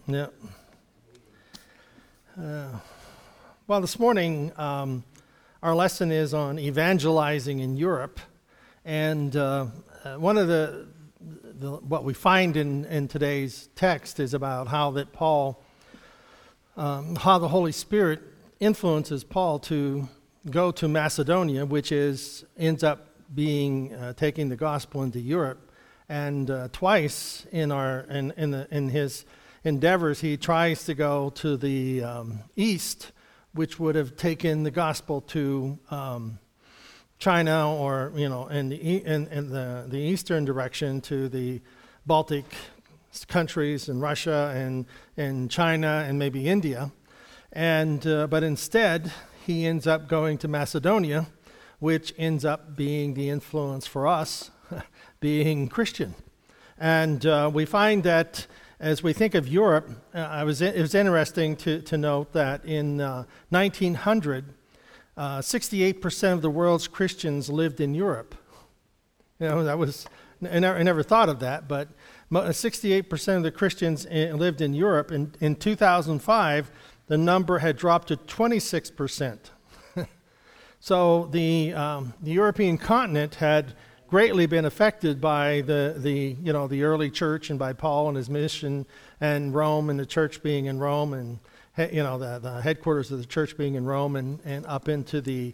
Yeah. Well, this morning, our lesson is on evangelizing in Europe, and one of the what we find in today's text is about how that Paul, how the Holy Spirit influences Paul to go to Macedonia, which ends up being taking the gospel into Europe, and twice in his endeavors, he tries to go to the east, which would have taken the gospel to China, or in the eastern direction to the Baltic countries and Russia and China and maybe India, but instead he ends up going to Macedonia, which ends up being the influence for us, being Christian, and we find that. As we think of Europe, it was interesting to note that in 1900, 68% of the world's Christians lived in Europe. That was, I never thought of that, but 68% of the Christians lived in Europe. In 2005, the number had dropped to 26%. So the European continent had greatly been affected by the early church and by Paul and his mission, and Rome and the church being in Rome, and the headquarters of the church being in Rome, and up into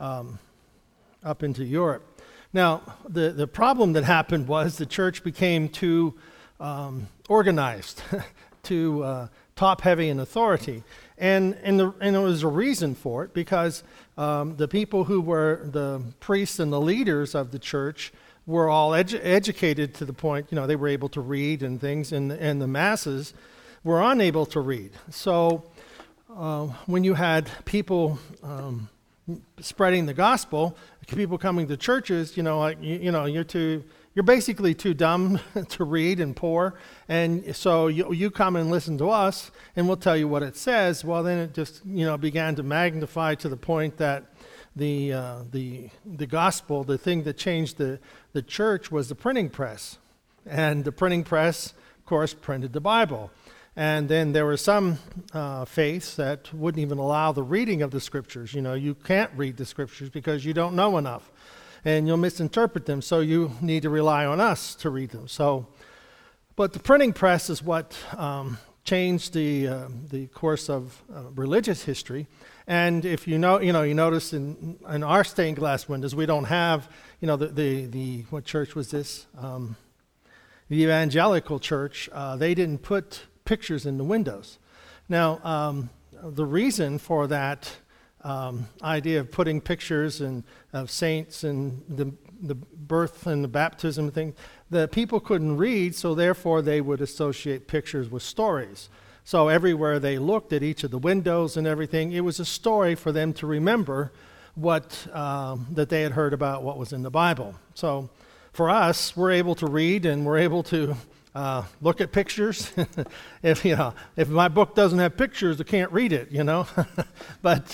Europe. Now the problem that happened was the church became too organized, too top heavy in authority, and there was a reason for it, because the people who were the priests and the leaders of the church were all educated to the point, they were able to read and things, and the masses were unable to read. So when you had people spreading the gospel, people coming to churches, you're basically too dumb to read and poor, and so you come and listen to us, and we'll tell you what it says. Well, then it just began to magnify to the point that the gospel, the thing that changed the church, was the printing press, and the printing press, of course, printed the Bible. And then there were some faiths that wouldn't even allow the reading of the scriptures. You can't read the scriptures because you don't know enough, and you'll misinterpret them, so you need to rely on us to read them. But the printing press is what changed the course of religious history. And if you notice in our stained glass windows, we don't have, the what church was this? The evangelical church. They didn't put pictures in the windows. Now, the reason for that idea of putting pictures of saints and the birth and the baptism thing, the people couldn't read, so therefore they would associate pictures with stories. So everywhere they looked at each of the windows and everything, it was a story for them to remember what that they had heard about what was in the Bible. So for us, we're able to read, and we're able to look at pictures. If my book doesn't have pictures, I can't read it. But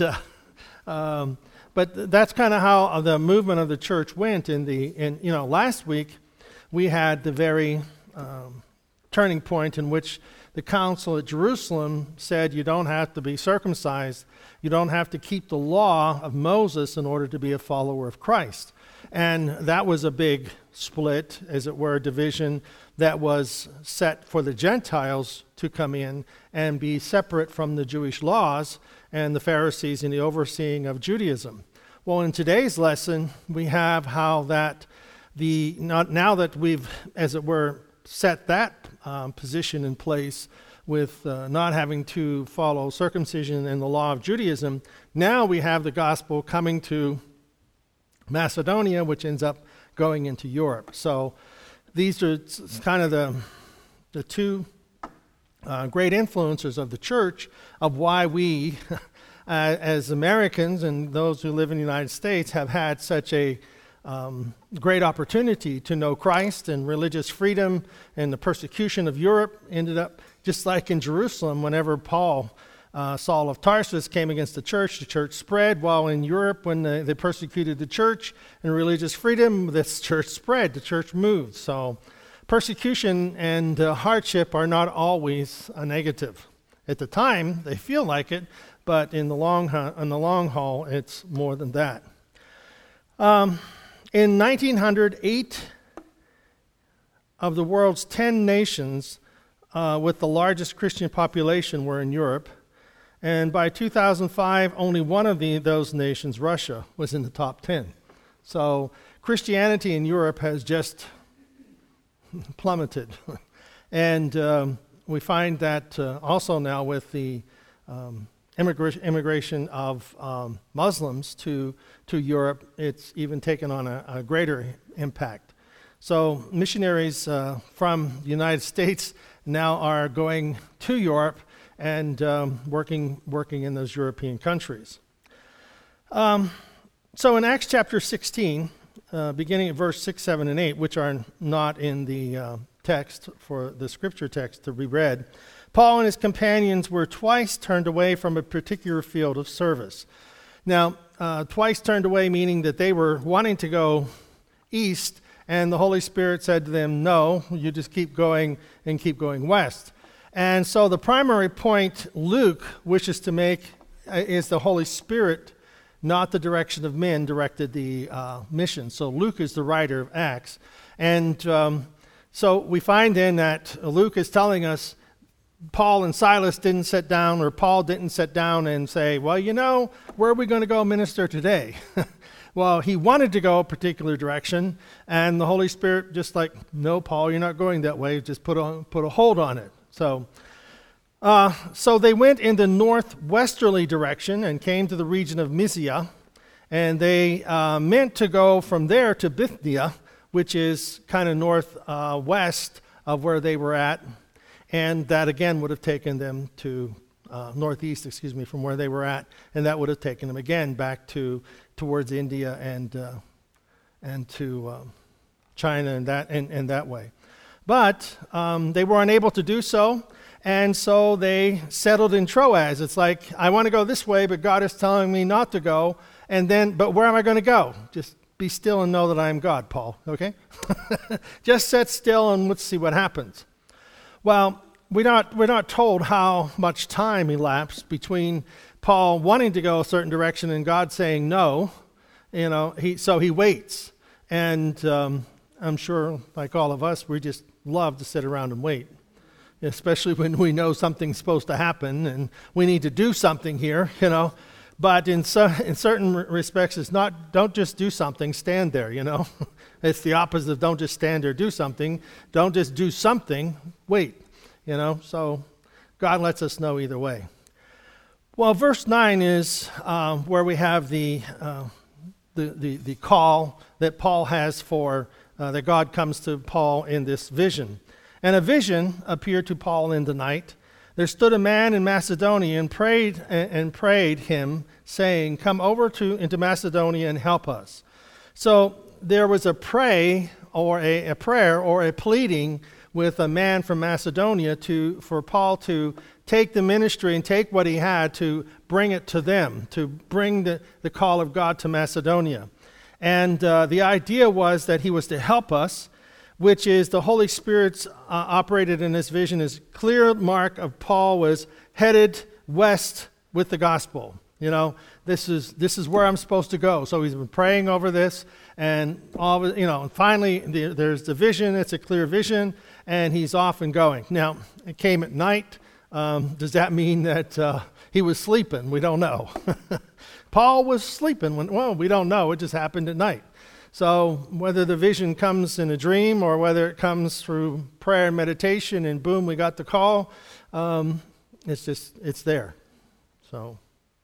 that's kind of how the movement of the church went. Last week we had the very turning point in which the council at Jerusalem said you don't have to be circumcised, you don't have to keep the law of Moses in order to be a follower of Christ. And that was a big split, as it were, division that was set for the Gentiles to come in and be separate from the Jewish laws and the Pharisees and the overseeing of Judaism. Well, in today's lesson, we have how that now that we've, as it were, set that position in place with not having to follow circumcision and the law of Judaism, now we have the gospel coming to Macedonia, which ends up going into Europe. So these are kind of the two great influencers of the church, of why we, as Americans and those who live in the United States, have had such a great opportunity to know Christ, and religious freedom, and the persecution of Europe ended up just like in Jerusalem. Whenever Saul of Tarsus came against the church spread, while in Europe, when they persecuted the church and religious freedom, this church spread, the church moved. So persecution and hardship are not always a negative. At the time, they feel like it, but in the long haul, it's more than that. In 1900, 8 of the world's 10 nations with the largest Christian population were in Europe. And by 2005, only one of those nations, Russia, was in the top 10. So Christianity in Europe has just plummeted. And we find that also now with the immigration of Muslims to Europe, it's even taken on a greater impact. So missionaries from the United States now are going to Europe and working in those European countries. So in Acts chapter 16, beginning at verse 6, 7, and 8, which are not in the text for the scripture text to be read, Paul and his companions were twice turned away from a particular field of service. Now, twice turned away meaning that they were wanting to go east, and the Holy Spirit said to them, no, you just keep going and keep going west. And so the primary point Luke wishes to make is the Holy Spirit, not the direction of men, directed the mission. So Luke is the writer of Acts. And so we find then that Luke is telling us Paul and Silas didn't sit down, or Paul didn't sit down and say, well, where are we going to go minister today? Well, he wanted to go a particular direction, and the Holy Spirit just like, no, Paul, you're not going that way. Just put a hold on it. So they went in the northwesterly direction and came to the region of Mysia, and they meant to go from there to Bithynia, which is kind of northwest of where they were at, and that again would have taken them to northeast, from where they were at, and that would have taken them again back towards India and to China and that way. But they were unable to do so, and so they settled in Troas. It's like, I want to go this way, but God is telling me not to go, but where am I going to go? Just be still and know that I am God, Paul, okay? Just sit still and let's see what happens. Well, we're not told how much time elapsed between Paul wanting to go a certain direction and God saying no. So he waits. And I'm sure, like all of us, we just love to sit around and wait, especially when we know something's supposed to happen and we need to do something here, But in certain respects, it's not, don't just do something, stand there, It's the opposite of don't just stand there, do something. Don't just do something, wait, So God lets us know either way. Well, verse 9 is where we have the call that Paul has for, that God comes to Paul in this vision. And a vision appeared to Paul in the night. There stood a man in Macedonia and prayed him, saying, come over into Macedonia and help us. So there was a prayer or a pleading with a man from Macedonia for Paul to take the ministry and take what he had to bring it to them, to bring the call of God to Macedonia. And the idea was that he was to help us, which is the Holy Spirit's operated in this vision as clear mark of Paul was headed west with the gospel. This is where I'm supposed to go. So he's been praying over this, and finally there's the vision. It's a clear vision, and he's off and going. Now it came at night. Does that mean that he was sleeping? We don't know. Paul was sleeping we don't know. It just happened at night. So whether the vision comes in a dream or whether it comes through prayer and meditation and boom, we got the call, it's there. So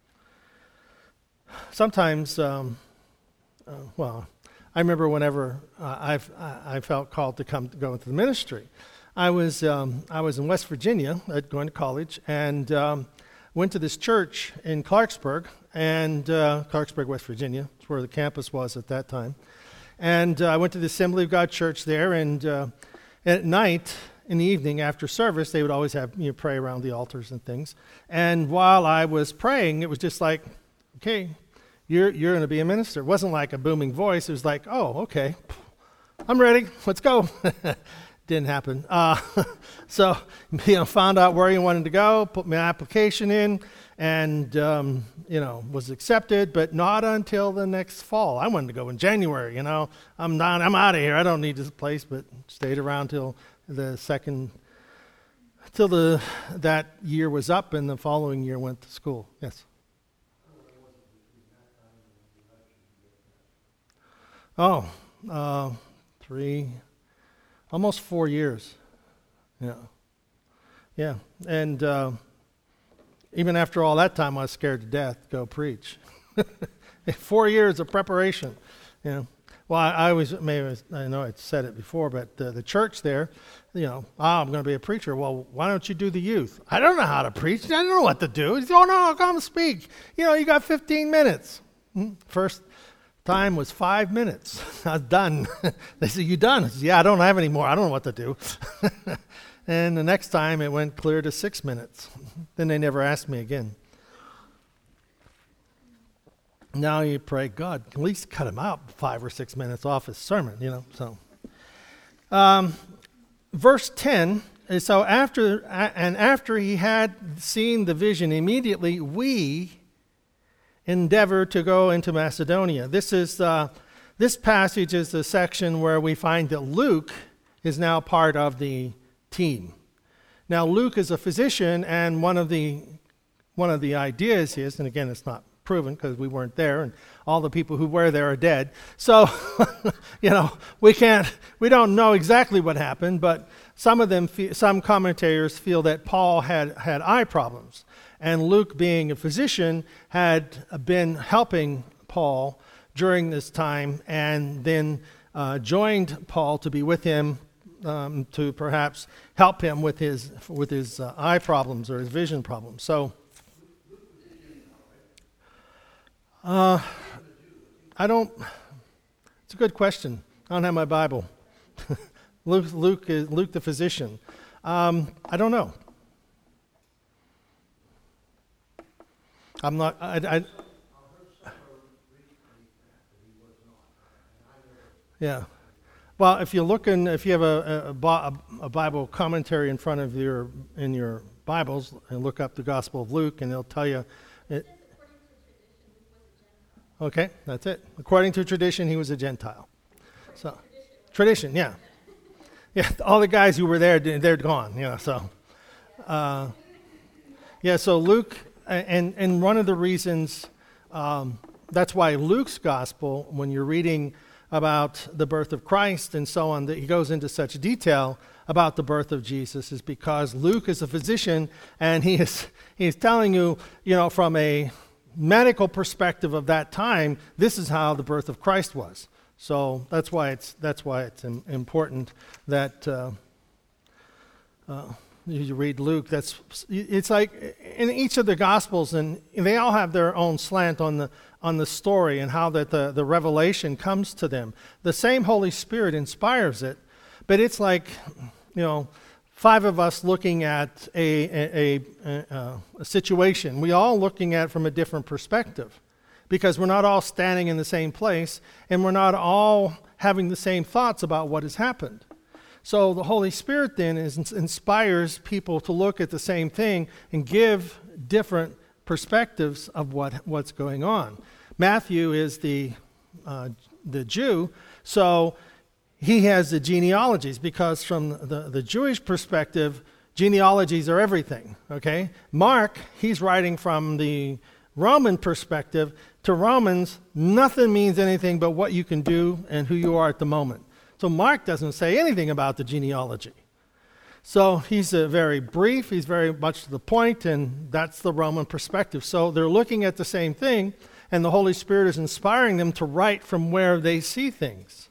sometimes, I remember whenever I felt called to go into the ministry, I was in West Virginia going to college and went to this church in Clarksburg, West Virginia. It's where the campus was at that time. And I went to the Assembly of God church there, and at night, in the evening after service, they would always have pray around the altars and things. And while I was praying, it was just like, okay, you're going to be a minister. It wasn't like a booming voice. It was like, oh, okay, I'm ready. Let's go. didn't happen. So, found out where he wanted to go, put my application in, and, was accepted, but not until the next fall. I wanted to go in January, I'm out of here. I don't need this place, but stayed around till that year was up, and the following year went to school. Yes. Almost 4 years. Yeah. And even after all that time, I was scared to death to go preach. 4 years of preparation. Well, I know I said it before, but the church there, I'm going to be a preacher. Well, why don't you do the youth? I don't know how to preach. I don't know what to do. He said, oh, no, come speak. You got 15 minutes. First time was 5 minutes. I was done. They said, you done? I said, yeah, I don't have any more. I don't know what to do. And the next time it went clear to 6 minutes. Then they never asked me again. Now you pray, God, at least cut him out 5 or 6 minutes off his sermon, So, verse 10, so after he had seen the vision, immediately we endeavor to go into Macedonia. This passage is the section where we find that Luke is now part of the team. Now, Luke is a physician, and one of the ideas is, and again, it's not proven because we weren't there, and all the people who were there are dead. So, we don't know exactly what happened, but some commentators feel that Paul had eye problems, and Luke, being a physician, had been helping Paul during this time, and then joined Paul to be with him to perhaps help him with his eye problems or his vision problems. So, it's a good question. I don't have my Bible. Luke the physician. I don't know. I'm not, yeah. Well, if you have a Bible commentary in front of in your Bibles, and look up the Gospel of Luke, and they'll tell you. Okay, that's it. According to tradition, he was a Gentile. So, tradition, yeah. Yeah, all the guys who were there, they're gone, so. So Luke, and one of the reasons, that's why Luke's gospel, when you're reading about the birth of Christ and so on, that he goes into such detail about the birth of Jesus, is because Luke is a physician, and he's telling you, from a medical perspective of that time, this is how the birth of Christ was. So that's why it's important that you read Luke. It's like in each of the Gospels, and they all have their own slant on the story and how that the revelation comes to them. The same Holy Spirit inspires it, but it's like 5 of us looking at a situation. We all looking at it from a different perspective, because we're not all standing in the same place, and we're not all having the same thoughts about what has happened. So the Holy Spirit then inspires people to look at the same thing and give different perspectives of what's going on. Matthew is the Jew, so he has the genealogies, because from the Jewish perspective, genealogies are everything, okay? Mark, he's writing from the Roman perspective. To Romans, nothing means anything but what you can do and who you are at the moment. So Mark doesn't say anything about the genealogy. So he's very brief, he's very much to the point, and that's the Roman perspective. So they're looking at the same thing, and the Holy Spirit is inspiring them to write from where they see things.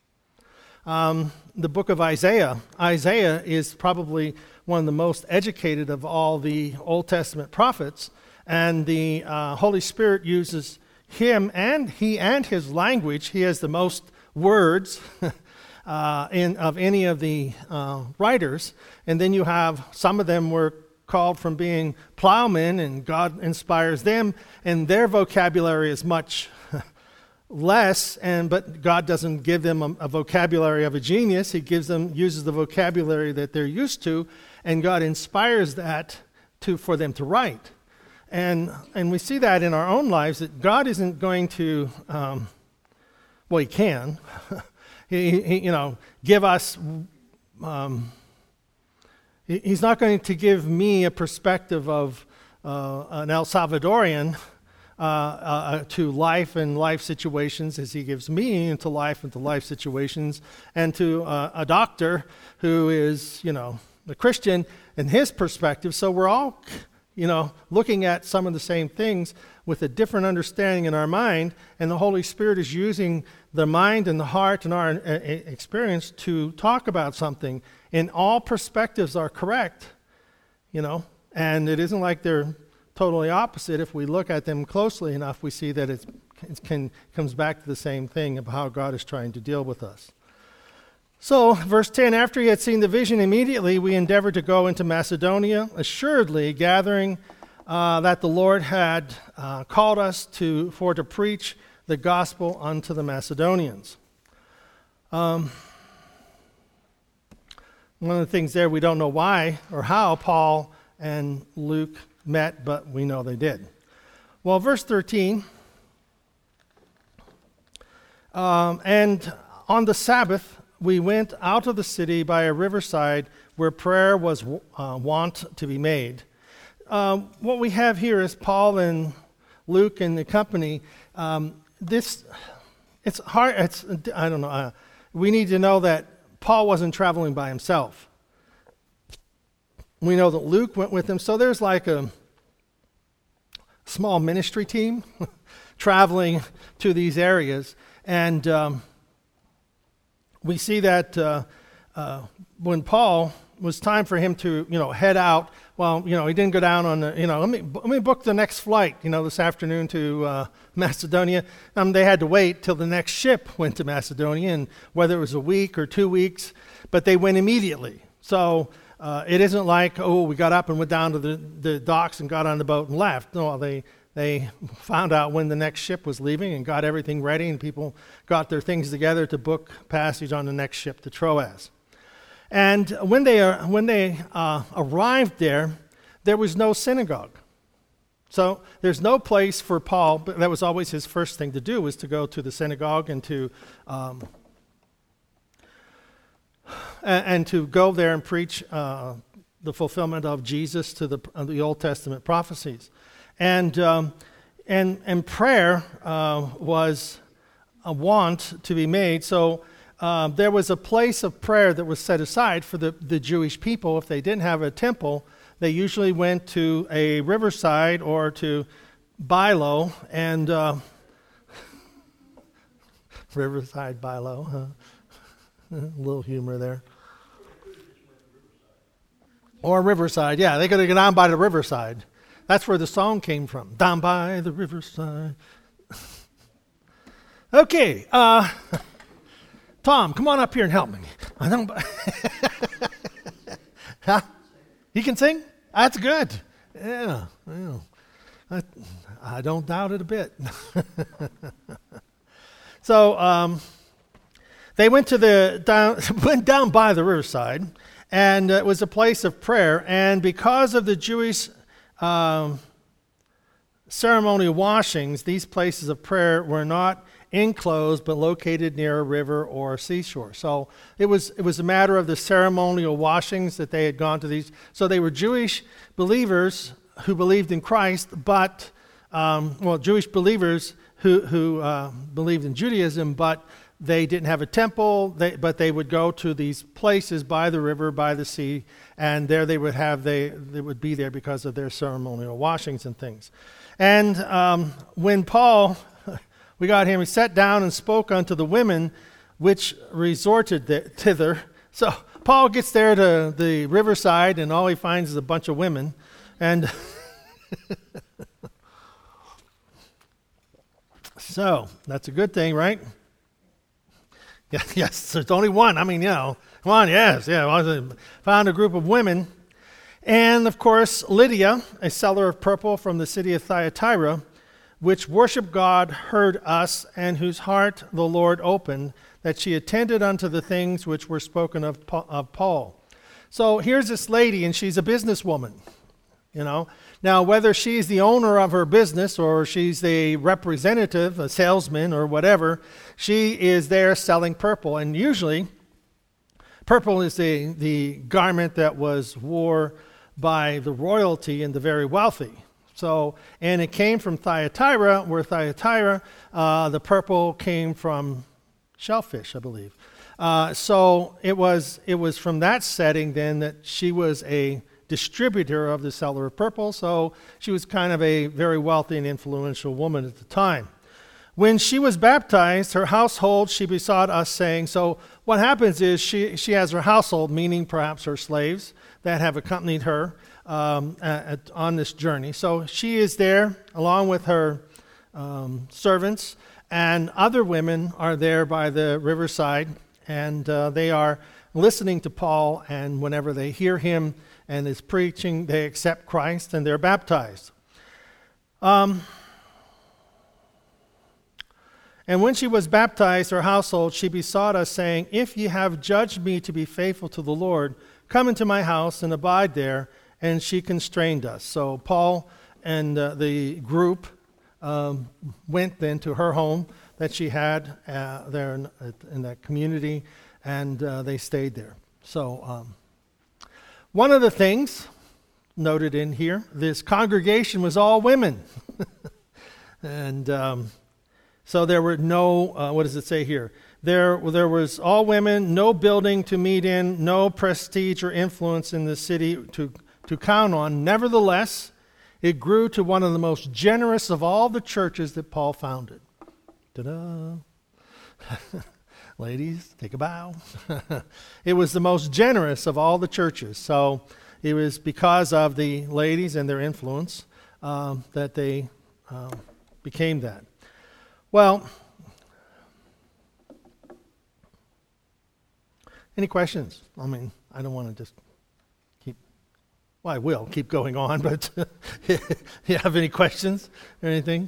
The book of Isaiah is probably one of the most educated of all the Old Testament prophets, and the Holy Spirit uses him and his language. He has the most words of any of the writers, and then you have some of them were called from being plowmen, and God inspires them, and their vocabulary is much less, but God doesn't give them a vocabulary of a genius. He uses the vocabulary that they're used to, and God inspires that for them to write. And we see that in our own lives, that God isn't going to, He can, he give us. He's not going to give me a perspective of an El Salvadorian to life and life situations as he gives me into life and to life situations, and to a doctor who is, a Christian in his perspective. So we're all, looking at some of the same things with a different understanding in our mind, and the Holy Spirit is using the mind and the heart and our experience to talk about something. And all perspectives are correct, and it isn't like they're totally opposite. If we look at them closely enough, we see that it comes back to the same thing of how God is trying to deal with us. So, verse 10, after he had seen the vision, immediately we endeavored to go into Macedonia, assuredly gathering that the Lord had called us to preach the gospel unto the Macedonians. One of the things there, we don't know why or how Paul and Luke met, but we know they did. Well, verse 13, and on the Sabbath we went out of the city by a riverside where prayer was wont to be made. What we have here is Paul and Luke and the company. It's hard. I don't know. We need to know that Paul wasn't traveling by himself. We know that Luke went with him. So there's like a small ministry team traveling to these areas. And we see that when Paul was time for him to, head out, well, he didn't go down on the, let me book the next flight, this afternoon to Macedonia. They had to wait till the next ship went to Macedonia, and whether it was a week or 2 weeks, but they went immediately. So it isn't like, we got up and went down to the docks and got on the boat and left. No, they found out when the next ship was leaving and got everything ready, and people got their things together to book passage on the next ship to Troas. And when they arrived there was no synagogue. So there's no place for Paul, but that was always his first thing to do, was to go to the synagogue and to go there and preach the fulfillment of Jesus to the Old Testament prophecies. And prayer was a want to be made. So there was a place of prayer that was set aside for the Jewish people. If they didn't have a temple, they usually went to a riverside or to Bilo, and riverside Bilo, huh? A little humor there. Or riverside, yeah, they got to get down by the riverside. That's where the song came from, down by the riverside. Okay, Tom, come on up here and help me. Huh? He can sing? That's good. Yeah. I don't doubt it a bit. So they went down by the riverside, and it was a place of prayer. And because of the Jewish ceremonial washings, these places of prayer were not enclosed but located near a river or a seashore. So it was a matter of the ceremonial washings that they had gone to these. So they were Jewish believers who believed in Christ, but Jewish believers who believed in Judaism, but they didn't have a temple. But they would go to these places by the river, by the sea, and there they would be there because of their ceremonial washings and things. And when Paul, we got him, he sat down and spoke unto the women which resorted thither. So Paul gets there to the riverside, and all he finds is a bunch of women. And so that's a good thing, right? Yes, there's only one. I mean, come on, yes. Yeah, found a group of women. And, of course, Lydia, a seller of purple from the city of Thyatira, which worship God, heard us, and whose heart the Lord opened, that she attended unto the things which were spoken of Paul. So here's this lady, and she's a businesswoman, you know. Now, whether she's the owner of her business or she's the representative, a salesman or whatever, she is there selling purple. And usually, purple is the garment that was worn by the royalty and the very wealthy. So, and it came from Thyatira, where Thyatira, the purple came from shellfish, I believe. So it was from that setting then that she was a distributor of the seller of purple. So she was kind of a very wealthy and influential woman at the time. When she was baptized, her household, she besought us, saying, so what happens is she has her household, meaning perhaps her slaves that have accompanied her on this journey. So she is there along with her servants, and other women are there by the riverside, and they are listening to Paul, and whenever they hear him and his preaching, they accept Christ and they're baptized. And when she was baptized, her household, she besought us, saying, if ye have judged me to be faithful to the Lord, come into my house and abide there. And she constrained us. So Paul and the group went then to her home that she had there in that community, and they stayed there. So one of the things noted in here, this congregation was all women. And so there were no, what does it say here? There was all women, no building to meet in, no prestige or influence in the city to count on. Nevertheless, it grew to one of the most generous of all the churches that Paul founded. Ta-da! Ladies, take a bow. It was the most generous of all the churches. So it was because of the ladies and their influence that they became that. Well, any questions? I mean, I don't want to just I will keep going on, but you have any questions or anything?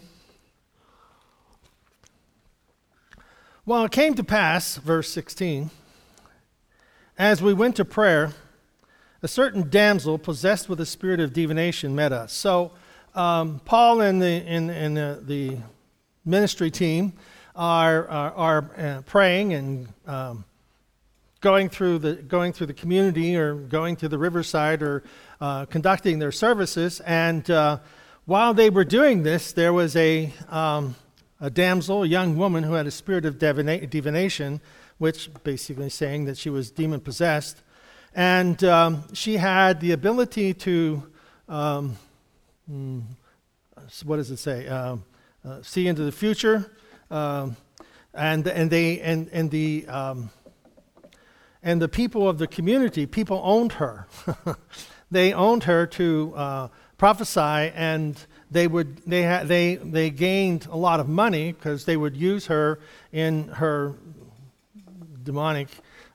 Well, it came to pass, verse 16, as we went to prayer, a certain damsel possessed with a spirit of divination met us. So Paul and the ministry team are praying and going through the community, or going to the riverside, or conducting their services. And while they were doing this, there was a damsel, a young woman, who had a spirit of divination, which basically saying that she was demon possessed, and she had the ability to what does it say? See into the future, and the people of the community, people owned her. They owned her to prophesy, and they gained a lot of money because they would use her in her demonic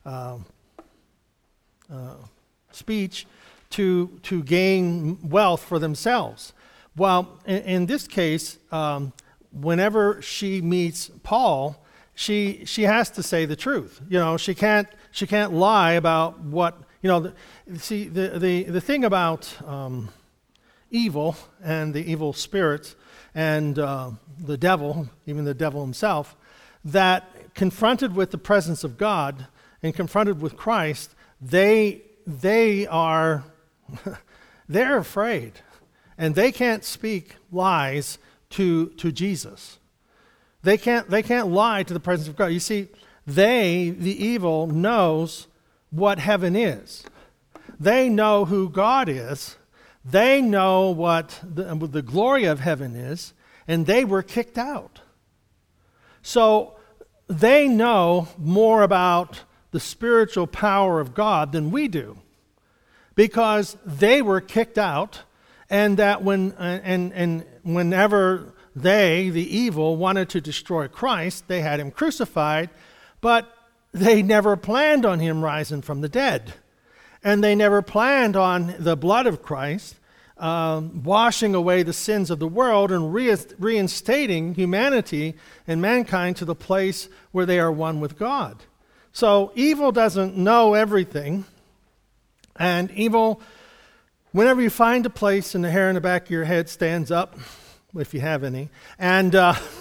speech to gain wealth for themselves. Well, in this case, whenever she meets Paul, she has to say the truth. You know, she can't lie about what, you know. See, the thing about evil and the evil spirits and the devil, even the devil himself, that confronted with the presence of God and confronted with Christ, they are they're afraid, and they can't speak lies to Jesus. They can't lie to the presence of God. You see, the evil, knows what heaven is. They know who God is. They know what the glory of heaven is, and they were kicked out. So they know more about the spiritual power of God than we do, because they were kicked out, and that whenever they, the evil, wanted to destroy Christ, they had him crucified, but they never planned on him rising from the dead. And they never planned on the blood of Christ washing away the sins of the world and reinstating humanity and mankind to the place where they are one with God. So evil doesn't know everything, and evil, whenever you find a place and the hair in the back of your head stands up, if you have any, and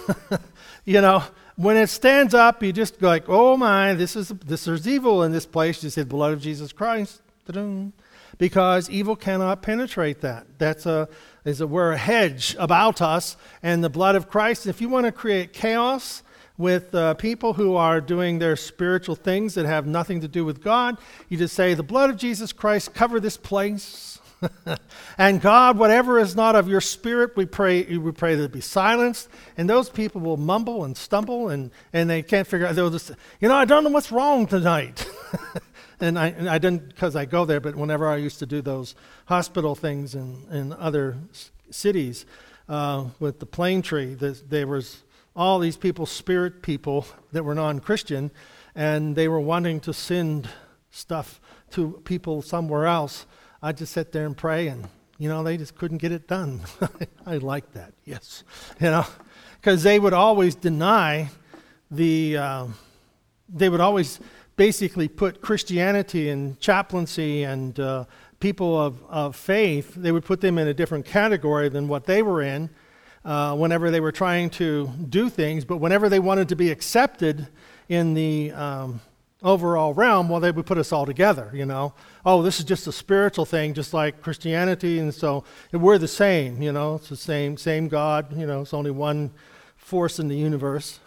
when it stands up, you just go like, oh my, there's evil in this place. You say, the blood of Jesus Christ. Ta-dum. Because evil cannot penetrate that. We're a hedge about us and the blood of Christ. If you want to create chaos with people who are doing their spiritual things that have nothing to do with God, you just say, the blood of Jesus Christ, cover this place. And God, whatever is not of your spirit, we pray that it be silenced. And those people will mumble and stumble and they can't figure out. They'll just, I don't know what's wrong tonight. And I didn't because I go there, but whenever I used to do those hospital things in other cities with the plane tree, there was all these people, spirit people that were non-Christian, and they were wanting to send stuff to people somewhere else. I'd just sit there and pray, and, they just couldn't get it done. I like that, yes. Because they would always deny they would always basically put Christianity and chaplaincy and people of faith, they would put them in a different category than what they were in whenever they were trying to do things. But whenever they wanted to be accepted in the overall realm, well, they would put us all together, Oh, this is just a spiritual thing, just like Christianity, and so we're the same, It's the same God, It's only one force in the universe,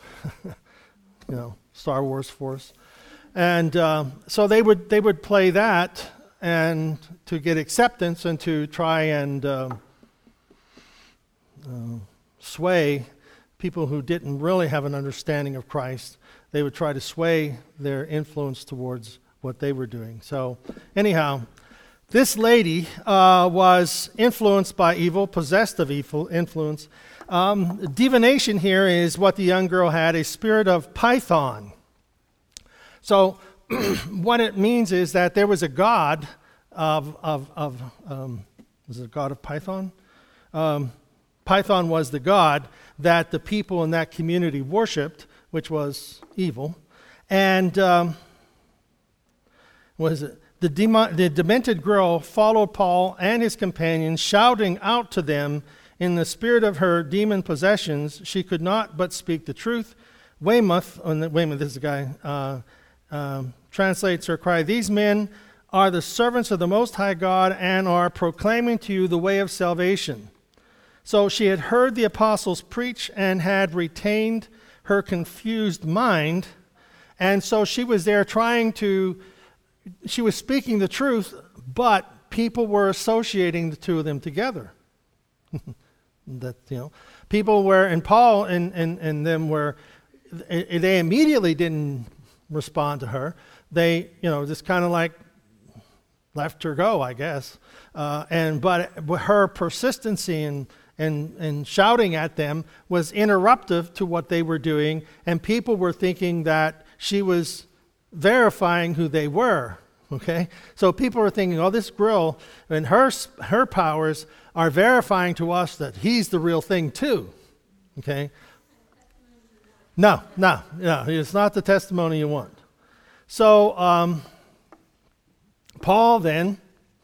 Star Wars force. And so they would play that and to get acceptance and to try and sway people who didn't really have an understanding of Christ. They would try to sway their influence towards what they were doing. So anyhow, this lady was influenced by evil, possessed of evil influence. Divination here is what the young girl had, a spirit of Python. So what it means is that there was a god was it a god of Python? Python was the god that the people in that community worshipped, which was evil. And the demented girl followed Paul and his companions, shouting out to them in the spirit of her demon possessions. She could not but speak the truth. Weymouth, this is the guy, translates her cry, "These men are the servants of the Most High God and are proclaiming to you the way of salvation." So she had heard the apostles preach and had retained her confused mind, and so she was there she was speaking the truth, but people were associating the two of them together. People were, and Paul and them were, they immediately didn't respond to her. They, just kind of like left her go, I guess. But her persistency and shouting at them was interruptive to what they were doing, and people were thinking that she was verifying who they were. Okay, so people were thinking, "Oh, this girl and her powers are verifying to us that he's the real thing too." Okay. No, it's not the testimony you want. So Paul then,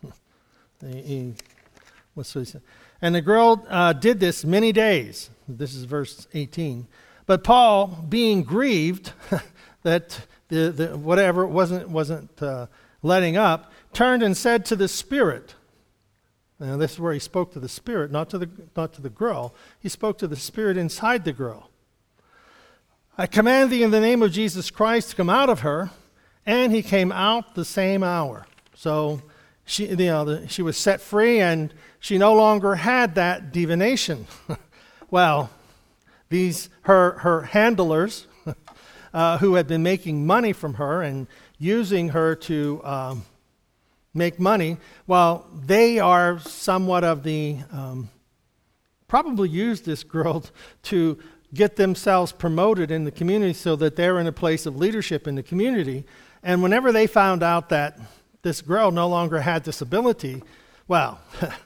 what's what he said? And the girl did this many days. This is verse 18. But Paul, being grieved that the whatever wasn't letting up, turned and said to the Spirit. Now this is where he spoke to the Spirit, not to the girl. He spoke to the Spirit inside the girl. "I command thee in the name of Jesus Christ to come out of her," and he came out the same hour. So she was set free, and she no longer had that divination. Well, her handlers, who had been making money from her and using her to make money, well, they are somewhat of the probably used this girl to get themselves promoted in the community so that they're in a place of leadership in the community. And whenever they found out that this girl no longer had this ability, well,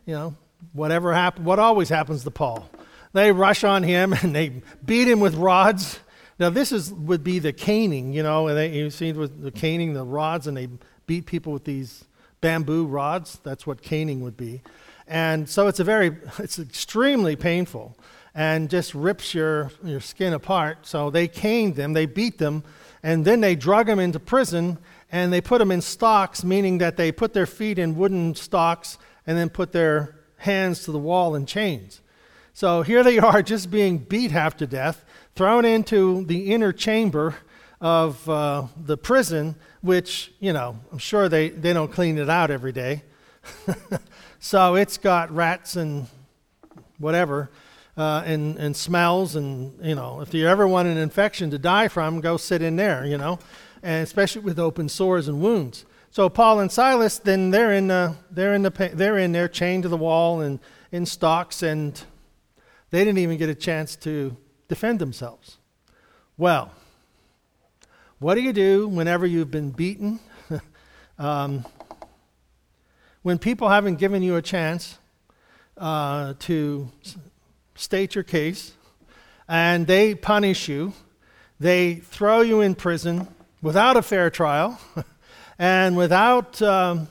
whatever happened, what always happens to Paul. They rush on him and they beat him with rods. Now this would be the caning, you see with the caning, the rods, and they beat people with these bamboo rods. That's what caning would be. And so it's extremely painful and just rips your skin apart. So they caned them, they beat them, and then they drug them into prison, and they put them in stocks, meaning that they put their feet in wooden stocks and then put their hands to the wall in chains. So here they are just being beat half to death, thrown into the inner chamber of the prison, which, I'm sure they don't clean it out every day. So it's got rats and whatever, and smells, and, if you ever want an infection to die from, go sit in there, and especially with open sores and wounds. So Paul and Silas, then they're in there chained to the wall and in stocks, and they didn't even get a chance to defend themselves. Well, what do you do whenever you've been beaten? When people haven't given you a chance to state your case, and they punish you, they throw you in prison without a fair trial, and without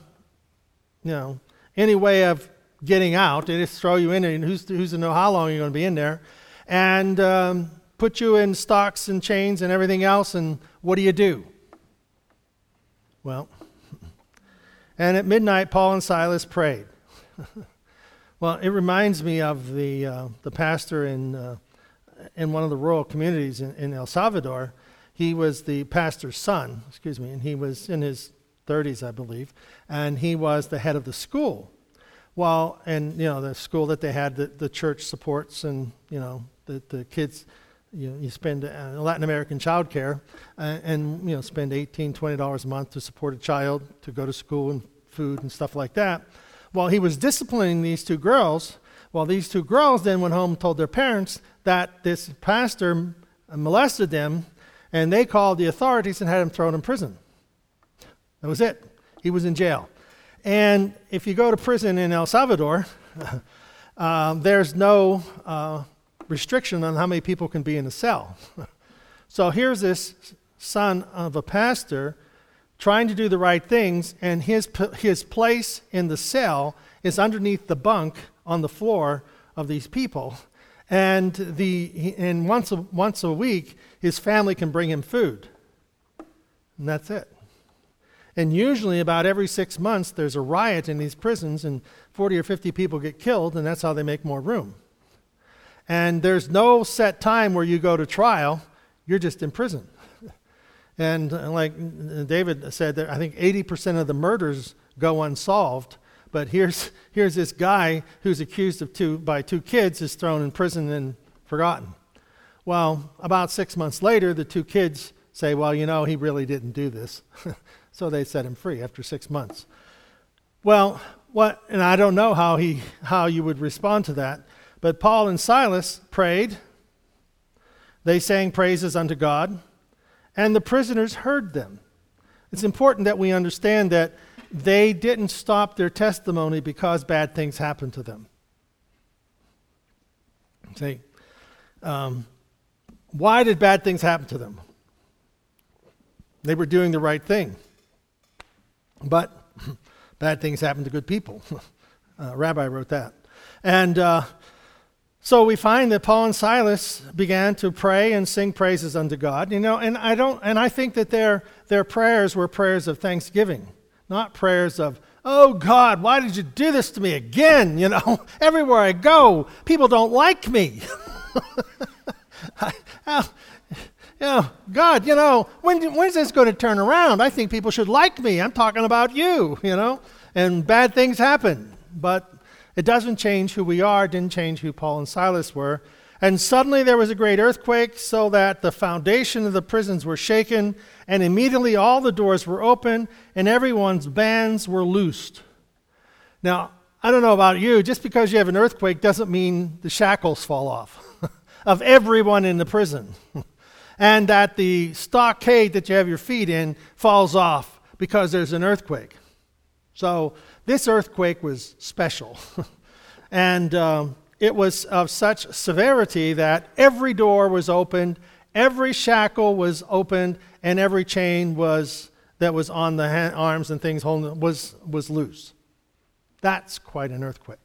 any way of getting out. They just throw you in, and who's to know how long you're going to be in there, and put you in stocks and chains and everything else, and what do? Well, and at midnight, Paul and Silas prayed. Well, it reminds me of the pastor in one of the rural communities in El Salvador. He was the pastor's son, and he was in his 30s, I believe, and he was the head of the school. Well, and the school that they had, the church supports, and the kids, you spend Latin American child care, and spend $18, $20 a month to support a child to go to school and food and stuff like that. Well, he was disciplining these two girls. Well, these two girls then went home and told their parents that this pastor molested them, and they called the authorities and had him thrown in prison. That was it. He was in jail. And if you go to prison in El Salvador, there's no restriction on how many people can be in a cell. So here's this son of a pastor trying to do the right things, and his place in the cell is underneath the bunk on the floor of these people. And once a week, his family can bring him food. And that's it. And usually about every 6 months, there's a riot in these prisons, and 40 or 50 people get killed, and that's how they make more room. And there's no set time where you go to trial. You're just in prison. And like David said, that I think 80% of the murders go unsolved. But here's this guy who's accused by two kids is thrown in prison and forgotten. Well, about 6 months later, the two kids say, well, he really didn't do this. So they set him free after 6 months. Well, and I don't know how you would respond to that, but Paul and Silas prayed. They sang praises unto God, and the prisoners heard them. It's important that we understand that they didn't stop their testimony because bad things happened to them. See, why did bad things happen to them? They were doing the right thing. But bad things happen to good people. Rabbi wrote that. And so we find that Paul and Silas began to pray and sing praises unto God. And I think that their prayers were prayers of thanksgiving, not prayers of, oh God, why did you do this to me again? Everywhere I go, people don't like me. God, when's this going to turn around? I think people should like me. I'm talking about you, And bad things happen. But it doesn't change who we are. It didn't change who Paul and Silas were. And suddenly there was a great earthquake, so that the foundation of the prisons were shaken, and immediately all the doors were open, and everyone's bands were loosed. Now, I don't know about you, just because you have an earthquake doesn't mean the shackles fall off of everyone in the prison. And that the stockade that you have your feet in falls off because there's an earthquake. So this earthquake was special. And it was of such severity that every door was opened, every shackle was opened, and every chain that was on the arms and things holding was loose. That's quite an earthquake.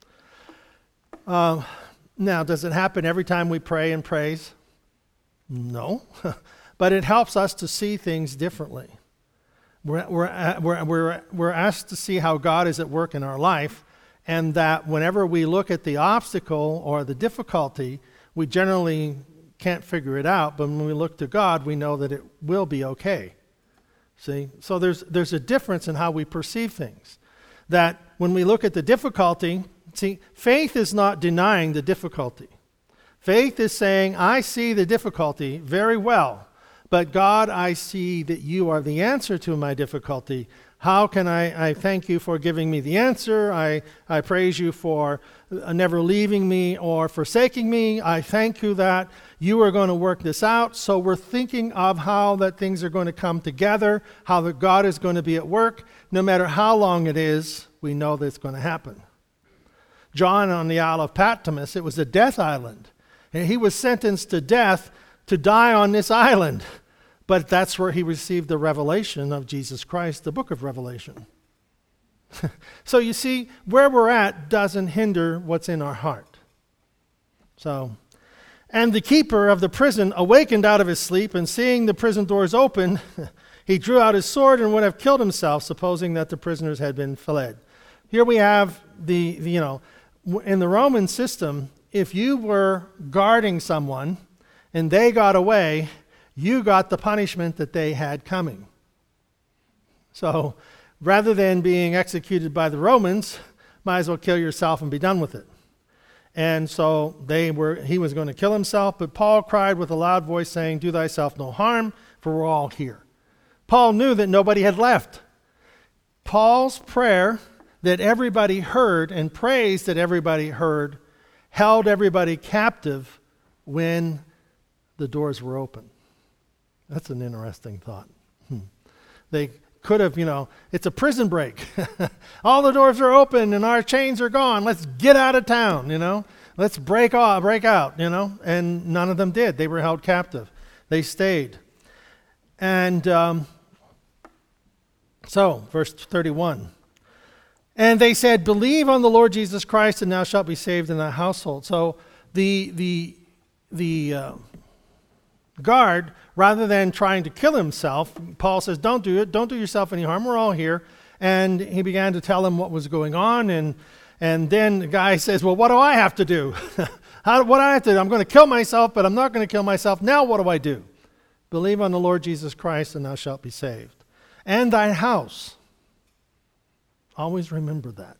Now, does it happen every time we pray and praise? No, but it helps us to see things differently. We're asked to see how God is at work in our life, and that whenever we look at the obstacle or the difficulty, we generally can't figure it out, but when we look to God, we know that it will be okay. See? So there's a difference in how we perceive things. That when we look at the difficulty, see, faith is not denying the difficulty. Faith is saying, I see the difficulty very well, but God, I see that you are the answer to my difficulty. How can I thank you for giving me the answer? I praise you for never leaving me or forsaking me. I thank you that you are going to work this out. So we're thinking of how that things are going to come together, how that God is going to be at work. No matter how long it is, we know that it's going to happen. John on the Isle of Patmos, it was a death island. And he was sentenced to death to die on this island. But that's where he received the revelation of Jesus Christ, the book of Revelation. So you see, where we're at doesn't hinder what's in our heart. And the keeper of the prison awakened out of his sleep, and seeing the prison doors open, he drew out his sword and would have killed himself, supposing that the prisoners had been fled. Here we have in the Roman system, if you were guarding someone and they got away, you got the punishment that they had coming. So rather than being executed by the Romans, might as well kill yourself and be done with it. And so he was going to kill himself, but Paul cried with a loud voice saying, do thyself no harm, for we're all here. Paul knew that nobody had left. Paul's prayer that everybody heard and praise that everybody heard held everybody captive when the doors were open. That's an interesting thought. They could have, it's a prison break. All the doors are open and our chains are gone. Let's get out of town, Let's break out, And none of them did. They were held captive. They stayed. And so, verse 31. And they said, believe on the Lord Jesus Christ and thou shalt be saved in thy household. So the guard, rather than trying to kill himself, Paul says, don't do it. Don't do yourself any harm. We're all here. And he began to tell him what was going on. And then the guy says, well, what do I have to do? What do I have to do? I'm going to kill myself, but I'm not going to kill myself. Now what do I do? Believe on the Lord Jesus Christ and thou shalt be saved. And thy house. Always remember that.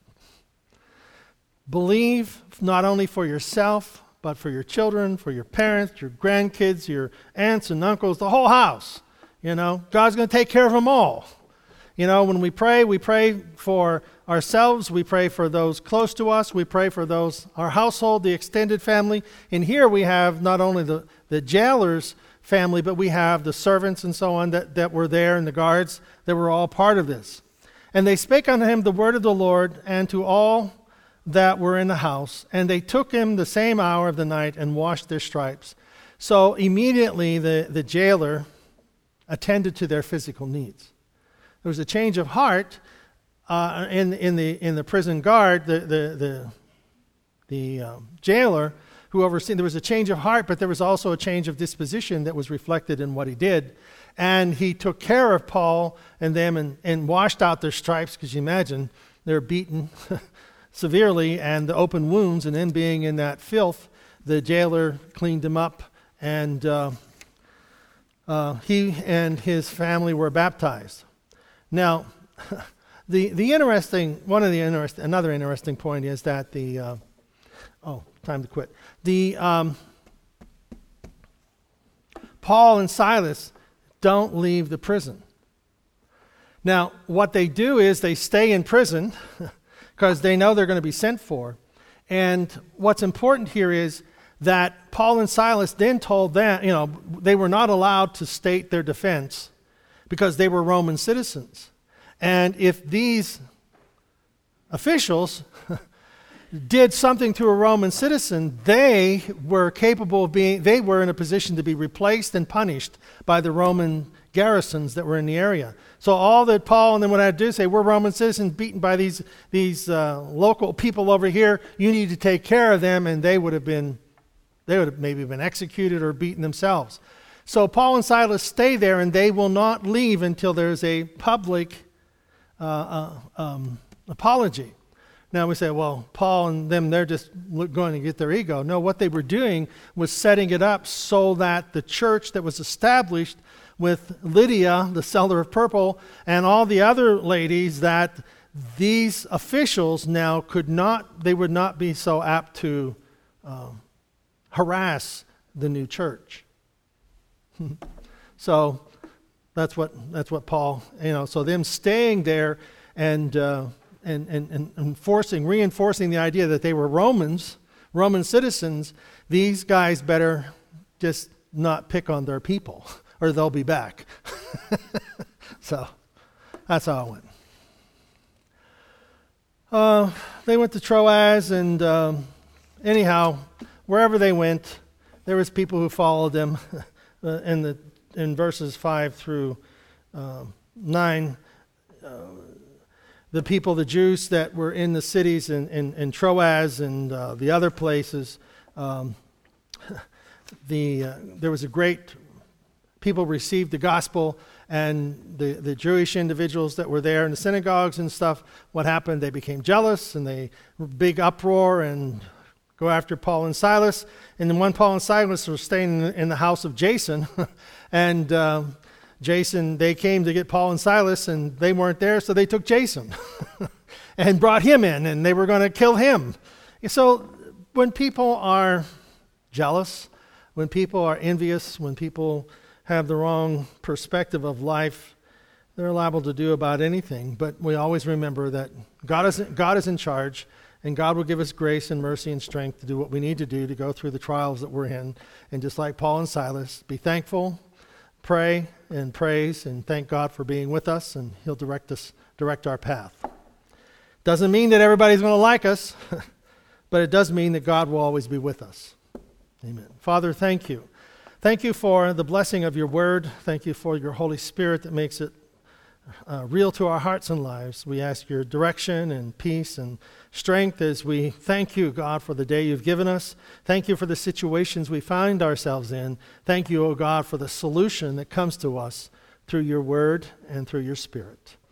Believe not only for yourself, but for your children, for your parents, your grandkids, your aunts and uncles, the whole house. God's going to take care of them all. When we pray for ourselves, we pray for those close to us, we pray for our household, the extended family. And here we have not only the jailer's family, but we have the servants and so on that were there and the guards that were all part of this. And they spake unto him the word of the Lord and to all that were in the house. And they took him the same hour of the night and washed their stripes. So immediately the jailer attended to their physical needs. There was a change of heart in the prison guard, the jailer who overseen. There was a change of heart, but there was also a change of disposition that was reflected in what he did. And he took care of Paul and them and washed out their stripes, because you imagine they're beaten severely and the open wounds, and then being in that filth, the jailer cleaned them up, and he and his family were baptized. Now, another interesting point is that time to quit. Paul and Silas don't leave the prison. Now, what they do is they stay in prison because they know they're going to be sent for. And what's important here is that Paul and Silas then told them, they were not allowed to state their defense because they were Roman citizens. And if these officials did something to a Roman citizen, they were in a position to be replaced and punished by the Roman garrisons that were in the area. So all that Paul and them would have to do is say, we're Roman citizens beaten by these local people over here. You need to take care of them, and they would have maybe been executed or beaten themselves. So Paul and Silas stay there, and they will not leave until there's a public apology. Now we say, well, Paul and them, they're just going to get their ego. No, what they were doing was setting it up so that the church that was established with Lydia, the seller of purple, and all the other ladies, that these officials now would not be so apt to harass the new church. So that's what Paul, so them staying there and reinforcing the idea that they were Roman citizens, these guys better just not pick on their people, or they'll be back. So that's how it went. They went to Troas, and anyhow, wherever they went, there was people who followed them. In verses 5 through 9, the people, the Jews that were in the cities in Troas and the other places, there was a great, people received the gospel, and the Jewish individuals that were there in the synagogues and stuff, what happened? They became jealous, and they big uproar and go after Paul and Silas. And then when Paul and Silas were staying in the house of Jason, and Jason, they came to get Paul and Silas, and they weren't there, so they took Jason and brought him in, and they were going to kill him. So when people are jealous, when people are envious, when people have the wrong perspective of life, they're liable to do about anything. But we always remember that God is in charge, and God will give us grace and mercy and strength to do what we need to do to go through the trials that we're in. And just like Paul and Silas, be thankful, pray and praise, and thank God for being with us, and He'll direct our path. Doesn't mean that everybody's going to like us, but it does mean that God will always be with us. Amen. Father, thank you. Thank you for the blessing of your word. Thank you for your Holy Spirit that makes it real to our hearts and lives. We ask your direction and peace and strength as we thank you, God, for the day you've given us. Thank you for the situations we find ourselves in. Thank you, O God, for the solution that comes to us through your word and through your Spirit.